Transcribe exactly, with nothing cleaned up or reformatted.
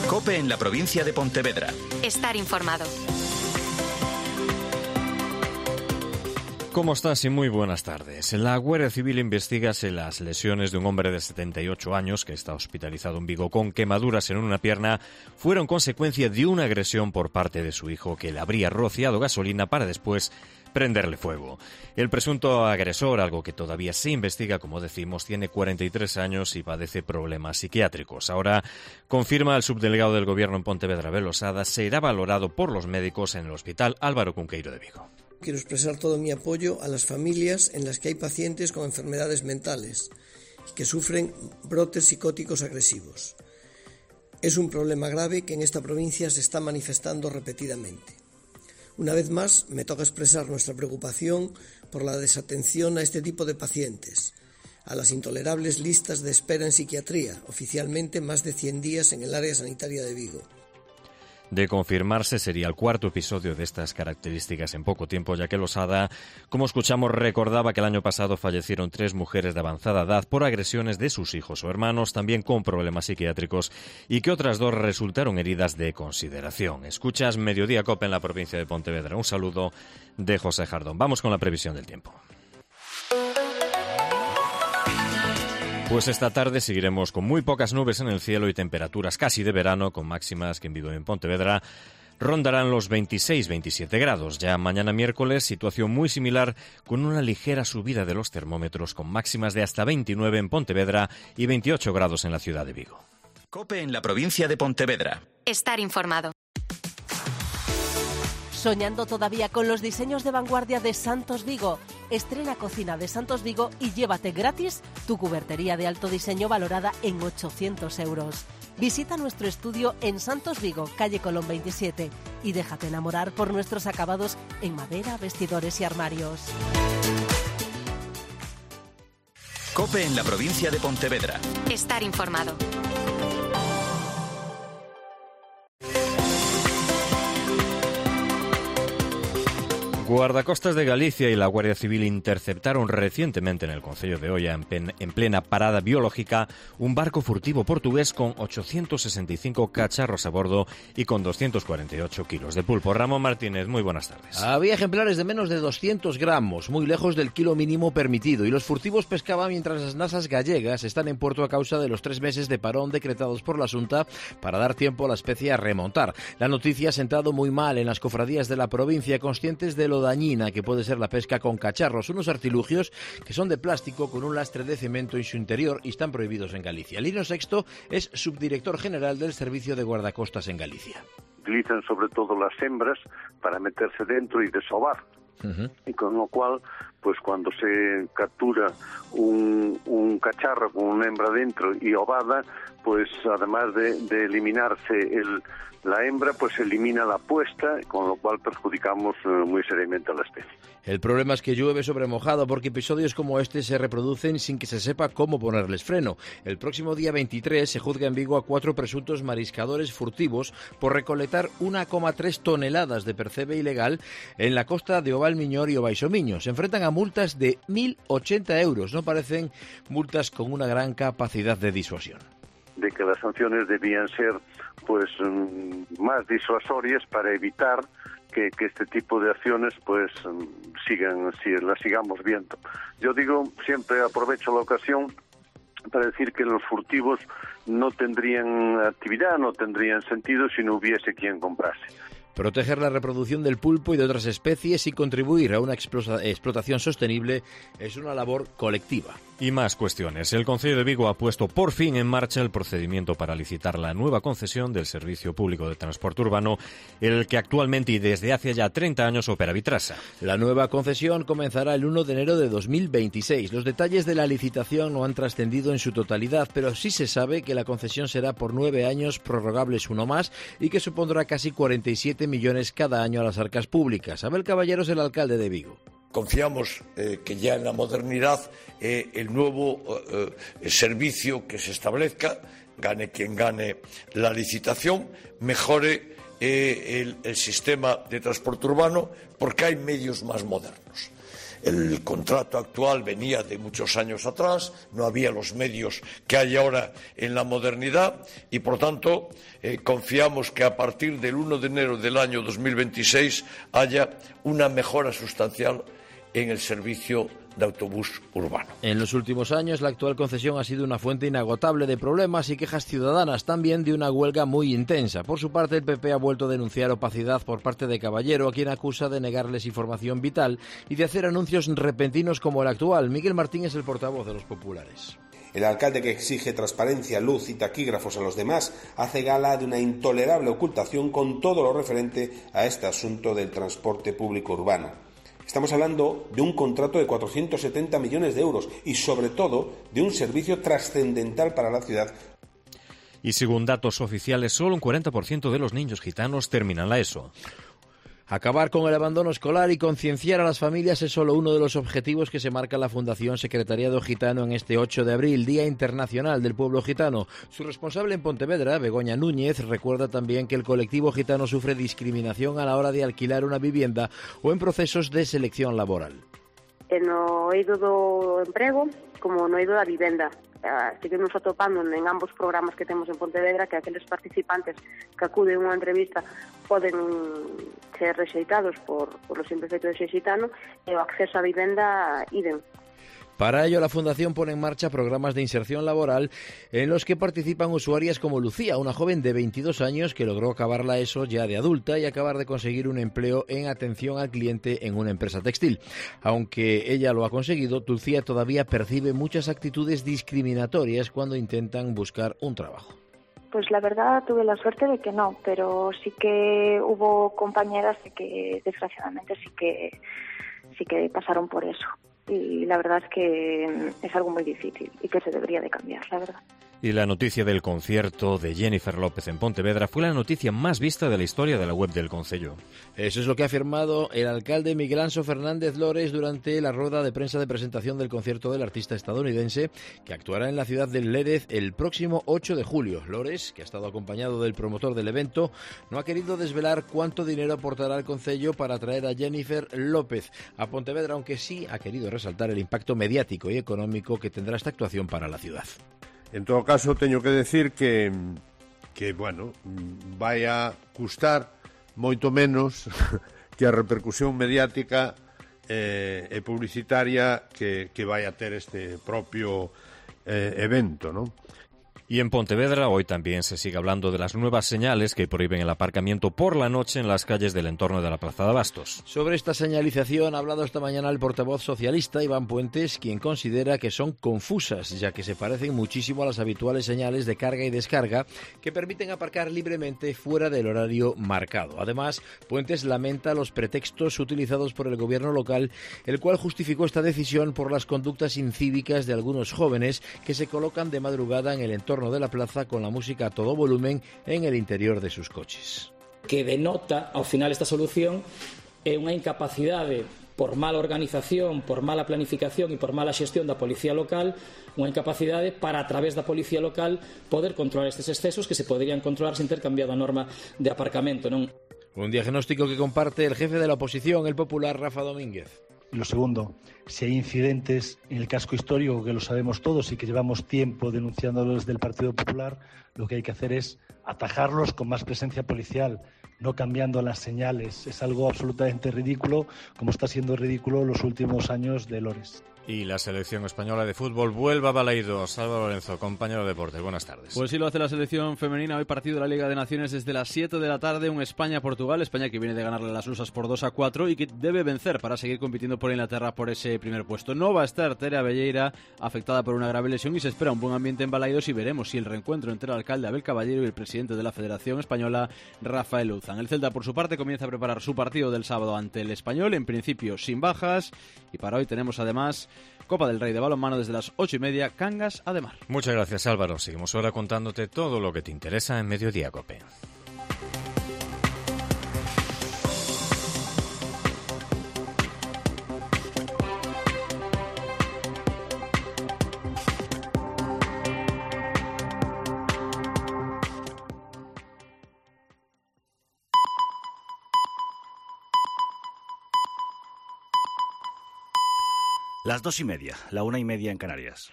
COPE en la provincia de Pontevedra. Estar informado. ¿Cómo estás? Y muy buenas tardes. La Guardia Civil investiga si las lesiones de un hombre de setenta y ocho años que está hospitalizado en Vigo con quemaduras en una pierna fueron consecuencia de una agresión por parte de su hijo que le habría rociado gasolina para después prenderle fuego. El presunto agresor, algo que todavía se investiga, como decimos, tiene cuarenta y tres años y padece problemas psiquiátricos. Ahora, confirma el subdelegado del Gobierno en Pontevedra, Abel Losada, será valorado por los médicos en el Hospital Álvaro Cunqueiro de Vigo. Quiero expresar todo mi apoyo a las familias en las que hay pacientes con enfermedades mentales que sufren brotes psicóticos agresivos. Es un problema grave que en esta provincia se está manifestando repetidamente. Una vez más, me toca expresar nuestra preocupación por la desatención a este tipo de pacientes, a las intolerables listas de espera en psiquiatría, oficialmente más de cien días en el área sanitaria de Vigo. De confirmarse, sería el cuarto episodio de estas características en poco tiempo, ya que Losada, como escuchamos, recordaba que el año pasado fallecieron tres mujeres de avanzada edad por agresiones de sus hijos o hermanos, también con problemas psiquiátricos, y que otras dos resultaron heridas de consideración. Escuchas Mediodía COPE en la provincia de Pontevedra. Un saludo de José Jardón. Vamos con la previsión del tiempo. Pues esta tarde seguiremos con muy pocas nubes en el cielo y temperaturas casi de verano, con máximas que en Vigo y en Pontevedra rondarán los veintiséis a veintisiete grados. Ya mañana miércoles, situación muy similar, con una ligera subida de los termómetros, con máximas de hasta veintinueve en Pontevedra y veintiocho grados en la ciudad de Vigo. COPE en la provincia de Pontevedra. Estar informado. ¿Soñando todavía con los diseños de vanguardia de Santos Vigo? Estrena Cocina de Santos Vigo y llévate gratis tu cubertería de alto diseño valorada en ochocientos euros. Visita nuestro estudio en Santos Vigo, calle Colón veintisiete, y déjate enamorar por nuestros acabados en madera, vestidores y armarios. COPE en la provincia de Pontevedra. Estar informado. Guardacostas de Galicia y la Guardia Civil interceptaron recientemente en el concello de Oia, en, pen, en plena parada biológica, un barco furtivo portugués con ochocientos sesenta y cinco cacharros a bordo y con doscientos cuarenta y ocho kilos de pulpo. Ramón Martínez, muy buenas tardes. Había ejemplares de menos de doscientos gramos, muy lejos del kilo mínimo permitido, y los furtivos pescaban mientras las nasas gallegas están en puerto a causa de los tres meses de parón decretados por la Xunta para dar tiempo a la especie a remontar. La noticia ha sentado muy mal en las cofradías de la provincia, conscientes de lo dañina que puede ser la pesca con cacharros, unos artilugios que son de plástico con un lastre de cemento en su interior y están prohibidos en Galicia. Lino Sexto es subdirector general del Servicio de Guardacostas en Galicia. Utilizan sobre todo las hembras para meterse dentro y desovar. Uh-huh. Y con lo cual, pues cuando se captura un, un cacharro con una hembra dentro y ovada, pues además de, de eliminarse el la hembra, pues elimina la puesta, con lo cual perjudicamos eh, muy seriamente a la especie. El problema es que llueve sobre mojado, porque episodios como este se reproducen sin que se sepa cómo ponerles freno. El próximo día veintitrés se juzga en Vigo a cuatro presuntos mariscadores furtivos por recolectar una coma tres toneladas de percebe ilegal en la costa de Oval Miñor y o Baixo Miño. Se enfrentan a multas de mil ochenta euros. No parecen multas con una gran capacidad de disuasión. De que las sanciones debían ser pues más disuasorias para evitar que, que este tipo de acciones pues sigan, si las sigamos viendo. Yo digo, siempre aprovecho la ocasión para decir que los furtivos no tendrían actividad, no tendrían sentido si no hubiese quien comprase. Proteger la reproducción del pulpo y de otras especies y contribuir a una explotación sostenible es una labor colectiva. Y más cuestiones. El Concello de Vigo ha puesto por fin en marcha el procedimiento para licitar la nueva concesión del Servicio Público de Transporte Urbano, el que actualmente y desde hace ya treinta años opera Vitrasa. La nueva concesión comenzará el uno de enero de dos mil veintiséis. Los detalles de la licitación no han trascendido en su totalidad, pero sí se sabe que la concesión será por nueve años, prorrogables uno más, y que supondrá casi cuarenta y siete millones cada año a las arcas públicas. Abel Caballero es el alcalde de Vigo. Confiamos eh, que ya en la modernidad eh, el nuevo eh, servicio que se establezca, gane quien gane la licitación, mejore eh, el, el sistema de transporte urbano, porque hay medios más modernos. el contrato actual venía de muchos años atrás, no había los medios que hay ahora en la modernidad y, por tanto, eh, confiamos que a partir del uno de enero del año dos mil veintiséis haya una mejora sustancial en el servicio de autobús urbano. En los últimos años, la actual concesión ha sido una fuente inagotable de problemas y quejas ciudadanas, también de una huelga muy intensa. Por su parte, el P P ha vuelto a denunciar opacidad por parte de Caballero, a quien acusa de negarles información vital y de hacer anuncios repentinos como el actual. Miguel Martín es el portavoz de los populares. El alcalde, que exige transparencia, luz y taquígrafos a los demás, hace gala de una intolerable ocultación con todo lo referente a este asunto del transporte público urbano. Estamos hablando de un contrato de cuatrocientos setenta millones de euros y, sobre todo, de un servicio trascendental para la ciudad. Y según datos oficiales, solo un cuarenta por ciento de los niños gitanos terminan la ESO. Acabar con el abandono escolar y concienciar a las familias es solo uno de los objetivos que se marca la Fundación Secretariado Gitano en este ocho de abril, Día Internacional del Pueblo Gitano. Su responsable en Pontevedra, Begoña Núñez, recuerda también que el colectivo gitano sufre discriminación a la hora de alquilar una vivienda o en procesos de selección laboral. No eido do emprego como no eido da vivenda. Así que nos atopando en ambos programas que temos en Pontevedra que aqueles participantes que acuden a unha entrevista poden ser rexeitados por, por los simple feito de ser xitano e o acceso á vivenda idem. Para ello, la Fundación pone en marcha programas de inserción laboral en los que participan usuarias como Lucía, una joven de veintidós años que logró acabar la ESO ya de adulta y acabar de conseguir un empleo en atención al cliente en una empresa textil. Aunque ella lo ha conseguido, Lucía todavía percibe muchas actitudes discriminatorias cuando intentan buscar un trabajo. Pues la verdad tuve la suerte de que no, pero sí que hubo compañeras de que desgraciadamente sí que sí que pasaron por eso. Y la verdad es que es algo muy difícil y que se debería de cambiar, la verdad. Y la noticia del concierto de Jennifer López en Pontevedra fue la noticia más vista de la historia de la web del concello. Eso es lo que ha afirmado el alcalde Miguel Anso Fernández Lores durante la rueda de prensa de presentación del concierto del artista estadounidense que actuará en la ciudad del Lérez el próximo ocho de julio. Lores, que ha estado acompañado del promotor del evento, no ha querido desvelar cuánto dinero aportará el concello para traer a Jennifer López a Pontevedra, aunque sí ha querido resaltar el impacto mediático y económico que tendrá esta actuación para la ciudad. En todo caso, teño que decir que, que bueno, vai a custar moito menos que a repercusión mediática eh, e publicitaria que, que vai a ter este propio eh, evento, ¿no? Y en Pontevedra hoy también se sigue hablando de las nuevas señales que prohíben el aparcamiento por la noche en las calles del entorno de la Plaza de Abastos. Sobre esta señalización ha hablado esta mañana el portavoz socialista Iván Puentes, quien considera que son confusas, ya que se parecen muchísimo a las habituales señales de carga y descarga que permiten aparcar libremente fuera del horario marcado. Además, Puentes lamenta los pretextos utilizados por el gobierno local, el cual justificó esta decisión por las conductas incívicas de algunos jóvenes que se colocan de madrugada en el entorno de la plaza con la música a todo volumen en el interior de sus coches. Que denota, ao final, esta solución é unha incapacidade por mala organización, por mala planificación e por mala xestión da policía local, unha incapacidade para, a través da policía local, poder controlar estes excesos que se poderían controlar sin ter cambiado a norma de aparcamento, non? Un diagnóstico que comparte el jefe de la oposición, el popular Rafa Domínguez. Y lo segundo, si hay incidentes en el casco histórico, que lo sabemos todos y que llevamos tiempo denunciándolos desde el Partido Popular, lo que hay que hacer es atajarlos con más presencia policial, no cambiando las señales. Es algo absolutamente ridículo, como está siendo ridículo los últimos años de Lores. Y la selección española de fútbol vuelve a Balaidos. Álvaro Lorenzo, compañero de deportes, buenas tardes. Pues sí lo hace la selección femenina. Hoy partido de la Liga de Naciones desde las siete de la tarde, un España-Portugal. España que viene de ganarle a las Lusas por dos a cuatro y que debe vencer para seguir compitiendo por Inglaterra por ese primer puesto. No va a estar Tere Abelleira, afectada por una grave lesión, y se espera un buen ambiente en Balaidos, y veremos si el reencuentro entre el alcalde Abel Caballero y el presidente de la Federación Española, Rafael Luzán. El Celta, por su parte, comienza a preparar su partido del sábado ante el Español, en principio sin bajas, y para hoy tenemos además Copa del Rey de balonmano desde las ocho y media, Cangas a Mar. Muchas gracias, Álvaro. Seguimos ahora contándote todo lo que te interesa en Mediodía Cope. Las dos y media, la una y media en Canarias.